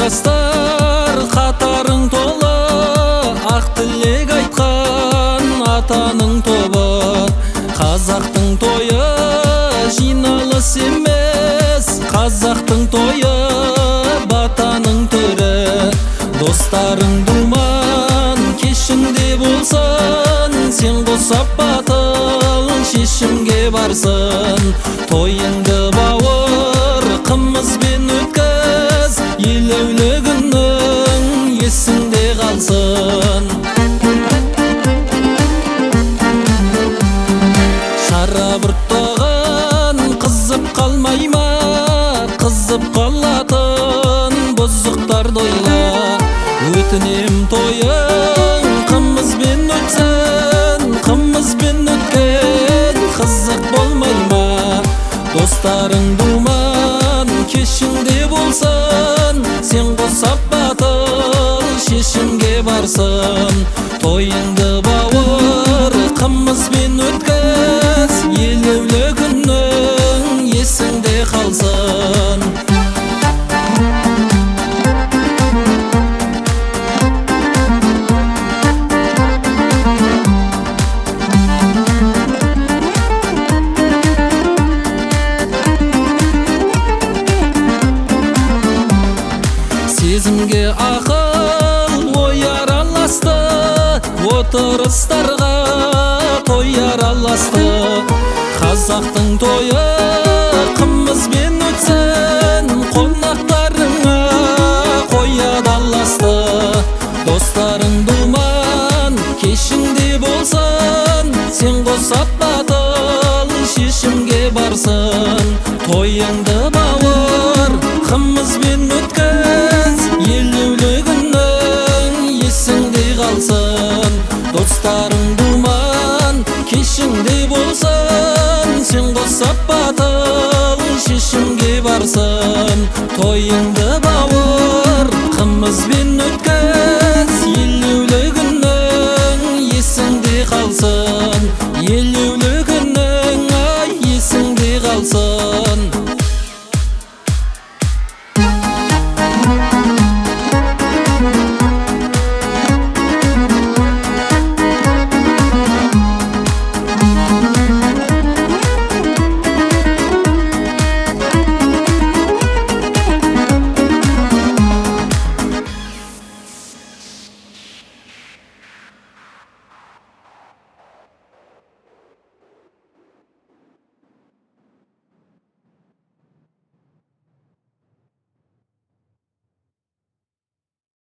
жастар қатарың толы, ақ тілек айтқан атаның тобы. Қазақтың тойы жиналыс емес, қазақтың тойы батаның түрі. Достарың думан кешіңде болсын, сен қосап батыл шешімге барсын. Тойыңды бауыр қымызбен өткіз, елеулі күнің есіңде қалсын. Шарап ұрттаған қызып қалмай ма, қызып қалатын бұзықтар дойла. Өтінем тойың қымызбен өтсін, қымызбен өткен қызық болмай ма. Достарың думан кешіңде болсын, сен қосап батыл шешімге барсын. Тойыңды бауыр қымызбен өткіз, елеулі күнің есіңде қалсын. Сезімге ақыл ой араласты, отырыстарға той араласты. Қазақтың тойы қымызбен өтсін, қонақтарыңа қой адаласты. Достарың думан кешіңде болсын, сен қосап батыл шешімге барсын. Тойыңды бауыр қымызбен өткіз, елеулі күнің есіңде қалсын. Достарың думан кешіңде болсын, сен қосап батыл шешімге барсын. Тойыңды бауыр қымызбен өткіз, елеулі күнің есіңде қалсын.